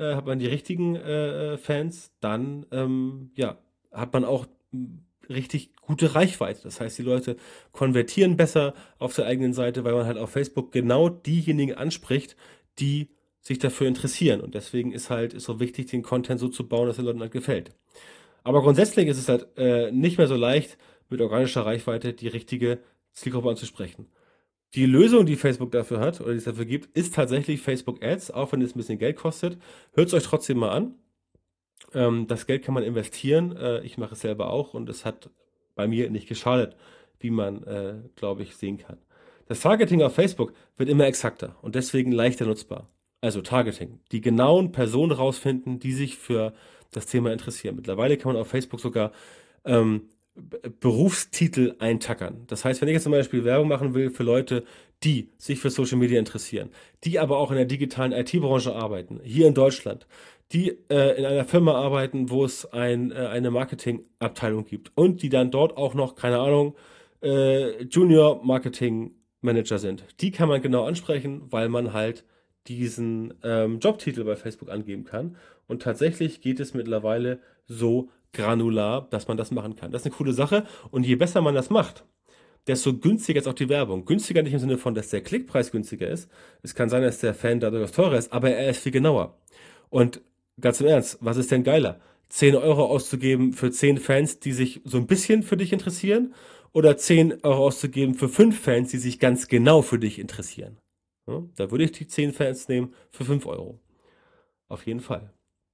Fans, dann hat man auch richtig gute Reichweite. Das heißt, die Leute konvertieren besser auf der eigenen Seite, weil man halt auf Facebook genau diejenigen anspricht, die sich dafür interessieren. Und deswegen ist so wichtig, den Content so zu bauen, dass den Leuten halt gefällt. Aber grundsätzlich ist es halt nicht mehr so leicht, mit organischer Reichweite die richtige Zielgruppe anzusprechen. Die Lösung, die Facebook dafür hat oder die es dafür gibt, ist tatsächlich Facebook Ads, auch wenn es ein bisschen Geld kostet. Hört es euch trotzdem mal an. Das Geld kann man investieren. Ich mache es selber auch und es hat bei mir nicht geschadet, wie man, glaube ich, sehen kann. Das Targeting auf Facebook wird immer exakter und deswegen leichter nutzbar. Also Targeting. Die genauen Personen rausfinden, die sich für das Thema interessieren. Mittlerweile kann man auf Facebook sogar Berufstitel eintackern. Das heißt, wenn ich jetzt zum Beispiel Werbung machen will für Leute, die sich für Social Media interessieren, die aber auch in der digitalen IT-Branche arbeiten, hier in Deutschland, die in einer Firma arbeiten, wo es eine Marketingabteilung gibt und die dann dort auch noch, keine Ahnung, Junior Marketing Manager sind. Die kann man genau ansprechen, weil man halt diesen Jobtitel bei Facebook angeben kann. Und tatsächlich geht es mittlerweile so granular, dass man das machen kann. Das ist eine coole Sache. Und je besser man das macht, desto günstiger ist auch die Werbung. Günstiger nicht im Sinne von, dass der Klickpreis günstiger ist. Es kann sein, dass der Fan dadurch was teurer ist, aber er ist viel genauer. Und ganz im Ernst, was ist denn geiler? 10 Euro auszugeben für 10 Fans, die sich so ein bisschen für dich interessieren? Oder 10 Euro auszugeben für 5 Fans, die sich ganz genau für dich interessieren? Ja, da würde ich die 10 Fans nehmen für 5 Euro. Auf jeden Fall.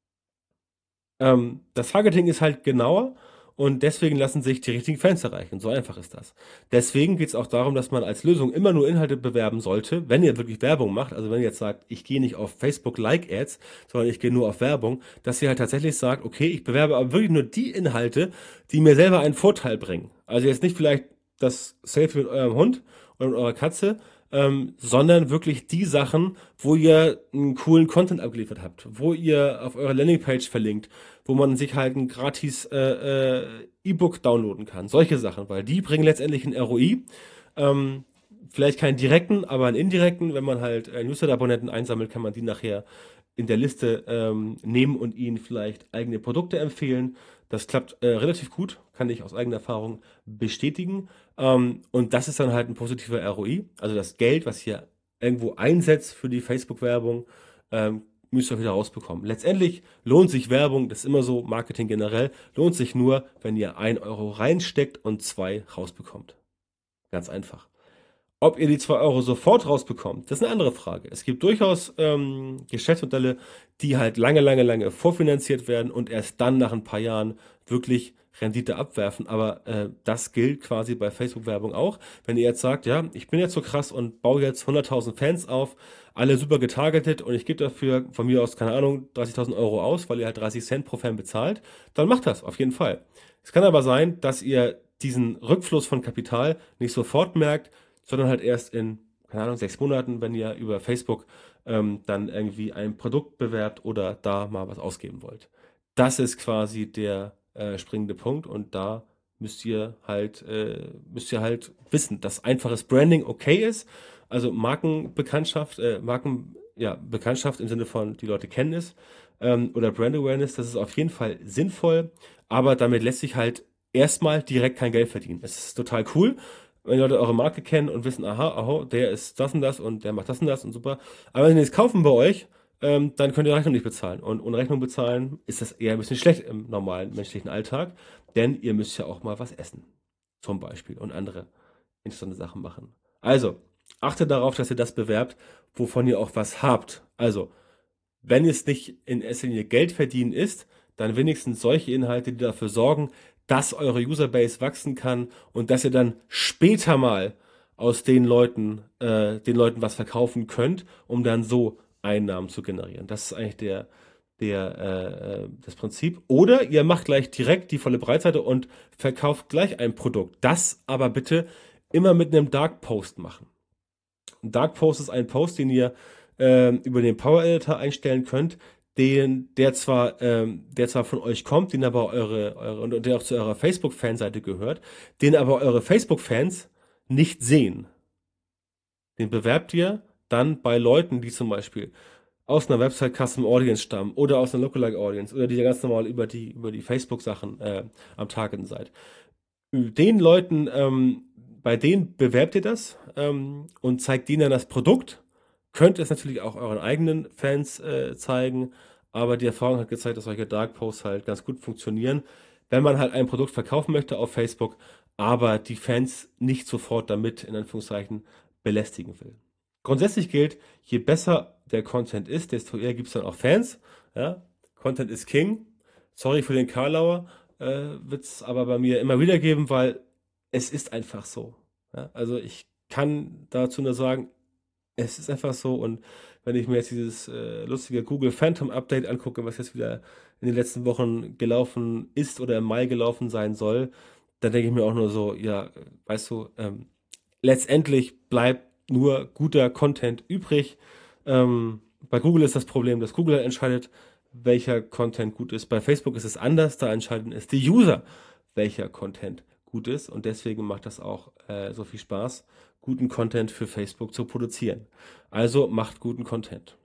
Das Targeting ist halt genauer und deswegen lassen sich die richtigen Fans erreichen. So einfach ist das. Deswegen geht es auch darum, dass man als Lösung immer nur Inhalte bewerben sollte, wenn ihr wirklich Werbung macht. Also wenn ihr jetzt sagt, ich gehe nicht auf Facebook Like-Ads, sondern ich gehe nur auf Werbung, dass ihr halt tatsächlich sagt, okay, ich bewerbe aber wirklich nur die Inhalte, die mir selber einen Vorteil bringen. Also jetzt nicht vielleicht das Selfie mit eurem Hund oder mit eurer Katze, sondern wirklich die Sachen, wo ihr einen coolen Content abgeliefert habt, wo ihr auf eurer Landingpage verlinkt, wo man sich halt ein gratis E-Book downloaden kann. Solche Sachen, weil die bringen letztendlich einen ROI. Ähm, Vielleicht keinen direkten, aber einen indirekten. Wenn man halt Newsletter-Abonnenten einsammelt, kann man die nachher in der Liste nehmen und ihnen vielleicht eigene Produkte empfehlen. Das klappt relativ gut, kann ich aus eigener Erfahrung bestätigen. Und das ist dann halt ein positiver ROI. Also das Geld, was ihr irgendwo einsetzt für die Facebook-Werbung, müsst ihr wieder rausbekommen. Letztendlich lohnt sich Werbung, das ist immer so, Marketing generell, lohnt sich nur, wenn ihr 1 Euro reinsteckt und 2 rausbekommt. Ganz einfach. Ob ihr die 2 Euro sofort rausbekommt, das ist eine andere Frage. Es gibt durchaus Geschäftsmodelle, die halt lange vorfinanziert werden und erst dann nach ein paar Jahren wirklich Rendite abwerfen. Aber das gilt quasi bei Facebook-Werbung auch. Wenn ihr jetzt sagt, ja, ich bin jetzt so krass und baue jetzt 100.000 Fans auf, alle super getargetet und ich gebe dafür von mir aus, keine Ahnung, 30.000 Euro aus, weil ihr halt 30 Cent pro Fan bezahlt, dann macht das auf jeden Fall. Es kann aber sein, dass ihr diesen Rückfluss von Kapital nicht sofort merkt, sondern halt erst in, keine Ahnung, 6 Monaten, wenn ihr über Facebook dann irgendwie ein Produkt bewerbt oder da mal was ausgeben wollt. Das ist quasi der springende Punkt und da müsst ihr halt wissen, dass einfaches Branding okay ist, also Markenbekanntschaft, Bekanntschaft im Sinne von, die Leute kennen es, oder Brand Awareness, das ist auf jeden Fall sinnvoll, aber damit lässt sich halt erstmal direkt kein Geld verdienen. Es ist total cool, wenn die Leute eure Marke kennen und wissen, aha, der ist das und das und der macht das und das und super. Aber wenn die es kaufen bei euch, dann könnt ihr Rechnung nicht bezahlen. Und ohne Rechnung bezahlen ist das eher ein bisschen schlecht im normalen menschlichen Alltag, denn ihr müsst ja auch mal was essen. Zum Beispiel. Und andere interessante Sachen machen. Also, achtet darauf, dass ihr das bewerbt, wovon ihr auch was habt. Also, wenn es nicht in erster Linie Geld verdienen ist, dann wenigstens solche Inhalte, die dafür sorgen, dass eure Userbase wachsen kann und dass ihr dann später mal aus den Leuten was verkaufen könnt, um dann so Einnahmen zu generieren. Das ist eigentlich das Prinzip. Oder ihr macht gleich direkt die volle Breitseite und verkauft gleich ein Produkt. Das aber bitte immer mit einem Dark Post machen. Ein Dark Post ist ein Post, den ihr über den Power Editor einstellen könnt, der zwar von euch kommt, den aber und der auch zu eurer Facebook-Fanseite gehört, den aber eure Facebook-Fans nicht sehen. Den bewerbt ihr dann bei Leuten, die zum Beispiel aus einer Website Custom Audience stammen oder aus einer Lookalike Audience oder die ganz normal über die Facebook-Sachen am Targeten seid. Den Leuten, bei denen bewerbt ihr das und zeigt denen dann das Produkt. Könnt es natürlich auch euren eigenen Fans zeigen, aber die Erfahrung hat gezeigt, dass solche Dark Posts halt ganz gut funktionieren, wenn man halt ein Produkt verkaufen möchte auf Facebook, aber die Fans nicht sofort damit in Anführungszeichen belästigen will. Grundsätzlich gilt, je besser der Content ist, desto eher gibt es dann auch Fans. Ja? Content ist King. Sorry für den Karlauer, wird es aber bei mir immer wieder geben, weil es ist einfach so. Ja? Also ich kann dazu nur sagen, es ist einfach so und wenn ich mir jetzt dieses lustige Google Phantom Update angucke, was jetzt wieder in den letzten Wochen gelaufen ist oder im Mai gelaufen sein soll, dann denke ich mir auch nur so, ja, weißt du, letztendlich bleibt nur guter Content übrig. Bei Google ist das Problem, dass Google entscheidet, welcher Content gut ist. Bei Facebook ist es anders, da entscheiden es die User, welcher Content gut ist und deswegen macht das auch so viel Spaß, guten Content für Facebook zu produzieren. Also macht guten Content.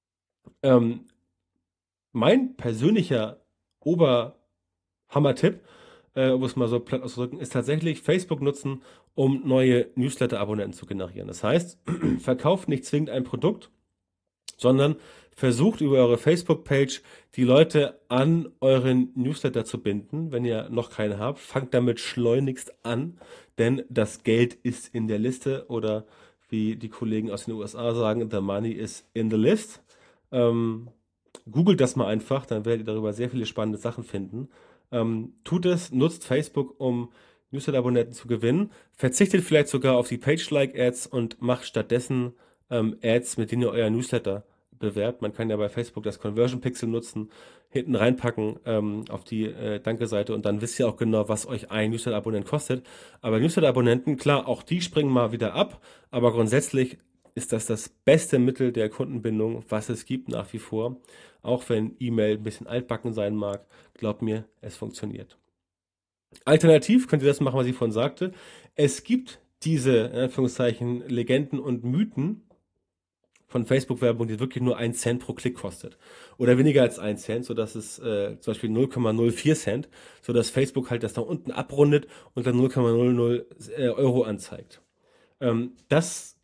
Mein persönlicher Oberhammer-Tipp, um es mal so platt auszudrücken, ist tatsächlich Facebook nutzen, um neue Newsletter-Abonnenten zu generieren. Das heißt, verkauft nicht zwingend ein Produkt, sondern versucht über eure Facebook-Page die Leute an euren Newsletter zu binden. Wenn ihr noch keinen habt, fangt damit schleunigst an, denn das Geld ist in der Liste oder wie die Kollegen aus den USA sagen, the money is in the list. Googelt das mal einfach, dann werdet ihr darüber sehr viele spannende Sachen finden. Tut es, nutzt Facebook, um Newsletter-Abonnenten zu gewinnen. Verzichtet vielleicht sogar auf die Page-Like-Ads und macht stattdessen Ads, mit denen ihr euer Newsletter bewerbt. Man kann ja bei Facebook das Conversion Pixel nutzen, hinten reinpacken auf die Danke-Seite und dann wisst ihr auch genau, was euch ein Newsletter-Abonnent kostet. Aber Newsletter-Abonnenten, klar, auch die springen mal wieder ab, aber grundsätzlich ist das beste Mittel der Kundenbindung, was es gibt nach wie vor. Auch wenn E-Mail ein bisschen altbacken sein mag, glaubt mir, es funktioniert. Alternativ könnt ihr das machen, was ich vorhin sagte. Es gibt diese, in Anführungszeichen, Legenden und Mythen von Facebook-Werbung, die wirklich nur 1 Cent pro Klick kostet. Oder weniger als 1 Cent, sodass es zum Beispiel 0,04 Cent, sodass Facebook halt das nach unten abrundet und dann 0,00 Euro anzeigt. Das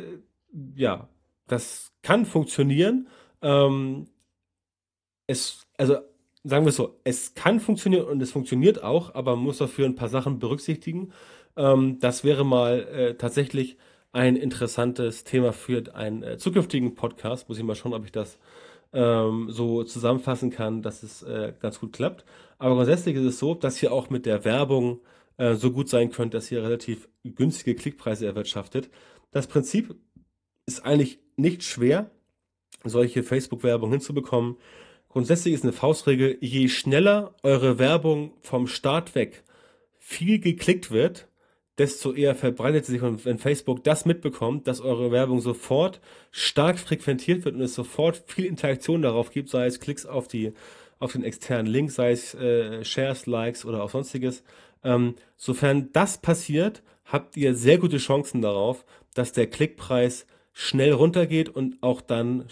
kann funktionieren. Also sagen wir es so, es kann funktionieren und es funktioniert auch, aber man muss dafür ein paar Sachen berücksichtigen. Das wäre mal tatsächlich ein interessantes Thema für einen zukünftigen Podcast. Muss ich mal schauen, ob ich das so zusammenfassen kann, dass es ganz gut klappt. Aber grundsätzlich ist es so, dass ihr auch mit der Werbung so gut sein könnt, dass ihr relativ günstige Klickpreise erwirtschaftet. Das Prinzip ist eigentlich nicht schwer, solche Facebook-Werbung hinzubekommen. Grundsätzlich ist eine Faustregel, je schneller eure Werbung vom Start weg viel geklickt wird, desto eher verbreitet sie sich. Und wenn Facebook das mitbekommt, dass eure Werbung sofort stark frequentiert wird und es sofort viel Interaktion darauf gibt, sei es Klicks auf den externen Link, sei es Shares, Likes oder auch sonstiges, sofern das passiert, habt ihr sehr gute Chancen darauf, dass der Klickpreis schnell runtergeht und auch dann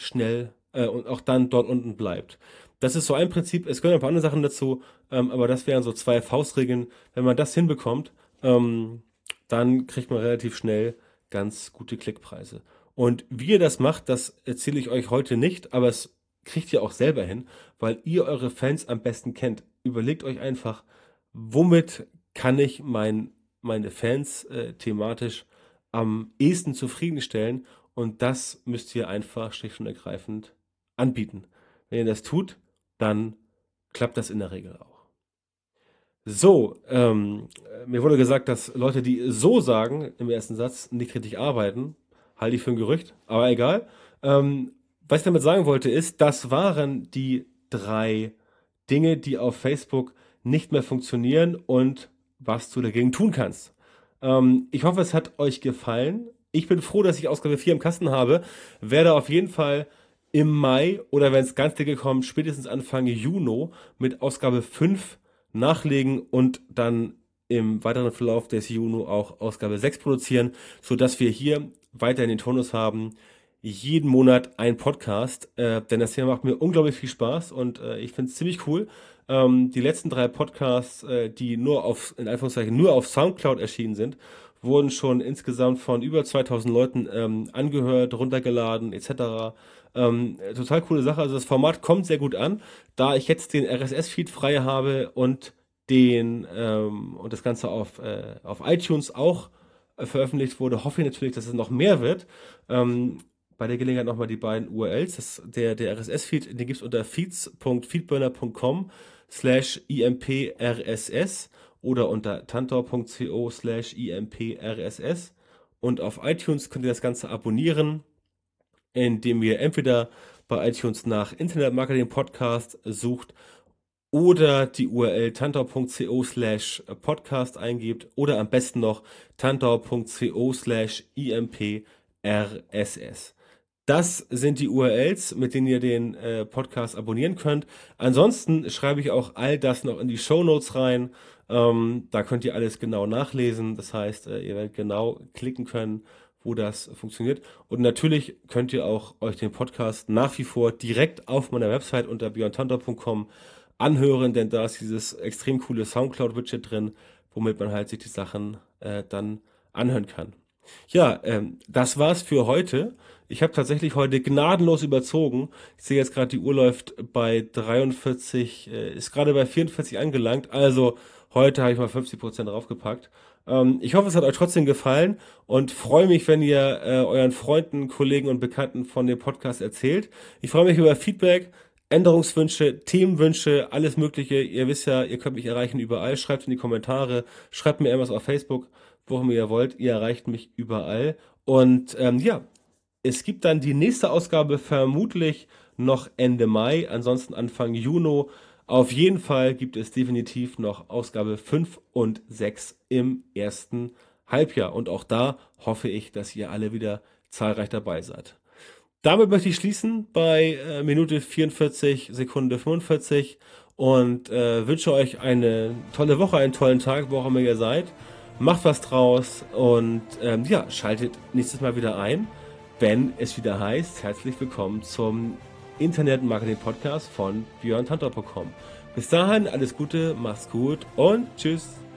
dort unten bleibt. Das ist so ein Prinzip. Es gehören ein paar andere Sachen dazu, aber das wären so 2 Faustregeln. Wenn man das hinbekommt, dann kriegt man relativ schnell ganz gute Klickpreise. Und wie ihr das macht, das erzähle ich euch heute nicht, aber es kriegt ihr auch selber hin, weil ihr eure Fans am besten kennt. Überlegt euch einfach, womit kann ich meine Fans thematisch am ehesten zufriedenstellen, und das müsst ihr einfach schlicht und ergreifend anbieten. Wenn ihr das tut, dann klappt das in der Regel auch. So, mir wurde gesagt, dass Leute, die so sagen im ersten Satz, nicht richtig arbeiten. Halte ich für ein Gerücht, aber egal. Was ich damit sagen wollte ist, das waren die 3 Dinge, die auf Facebook nicht mehr funktionieren und was du dagegen tun kannst. Ich hoffe, es hat euch gefallen. Ich bin froh, dass ich Ausgabe 4 im Kasten habe. Werde auf jeden Fall im Mai oder wenn es ganz dicke kommt, spätestens Anfang Juni mit Ausgabe 5 nachlegen und dann im weiteren Verlauf des Juni auch Ausgabe 6 produzieren, sodass wir hier weiterhin den Tonus haben, jeden Monat ein Podcast, denn das Thema macht mir unglaublich viel Spaß und ich finde es ziemlich cool. Die letzten 3 Podcasts, die in Anführungszeichen nur auf Soundcloud erschienen sind, wurden schon insgesamt von über 2000 Leuten angehört, runtergeladen etc. Total coole Sache. Also das Format kommt sehr gut an, da ich jetzt den RSS-Feed frei habe und das Ganze auf iTunes auch veröffentlicht wurde, hoffe ich natürlich, dass es noch mehr wird. Bei der Gelegenheit nochmal die beiden URLs. Der RSS-Feed, den gibt es unter feeds.feedburner.com/imprss oder unter tantor.co/imprss. Und auf iTunes könnt ihr das Ganze abonnieren, indem ihr entweder bei iTunes nach Internet Marketing Podcast sucht oder die URL tantor.co/podcast eingebt oder am besten noch tantor.co/imprss. Das sind die URLs, mit denen ihr den Podcast abonnieren könnt. Ansonsten schreibe ich auch all das noch in die Shownotes rein. Da könnt ihr alles genau nachlesen. Das heißt, ihr werdet genau klicken können, wo das funktioniert. Und natürlich könnt ihr auch euch den Podcast nach wie vor direkt auf meiner Website unter björntantor.com anhören, denn da ist dieses extrem coole Soundcloud-Widget drin, womit man halt sich die Sachen dann anhören kann. Ja, das war's für heute. Ich habe tatsächlich heute gnadenlos überzogen. Ich sehe jetzt gerade, die Uhr läuft bei 43, ist gerade bei 44 angelangt. Also heute habe ich mal 50% draufgepackt. Ich hoffe, es hat euch trotzdem gefallen und freue mich, wenn ihr euren Freunden, Kollegen und Bekannten von dem Podcast erzählt. Ich freue mich über Feedback, Änderungswünsche, Themenwünsche, alles Mögliche. Ihr wisst ja, ihr könnt mich erreichen überall. Schreibt in die Kommentare, schreibt mir irgendwas auf Facebook, wo ihr wollt. Ihr erreicht mich überall. Und Es gibt dann die nächste Ausgabe vermutlich noch Ende Mai, ansonsten Anfang Juni. Auf jeden Fall gibt es definitiv noch Ausgabe 5 und 6 im ersten Halbjahr. Und auch da hoffe ich, dass ihr alle wieder zahlreich dabei seid. Damit möchte ich schließen bei Minute 44, Sekunde 45 und wünsche euch eine tolle Woche, einen tollen Tag, wo auch immer ihr seid. Macht was draus und schaltet nächstes Mal wieder ein, wenn es wieder heißt, herzlich willkommen zum Internet-Marketing-Podcast von björntantor.com. Bis dahin, alles Gute, macht's gut und tschüss.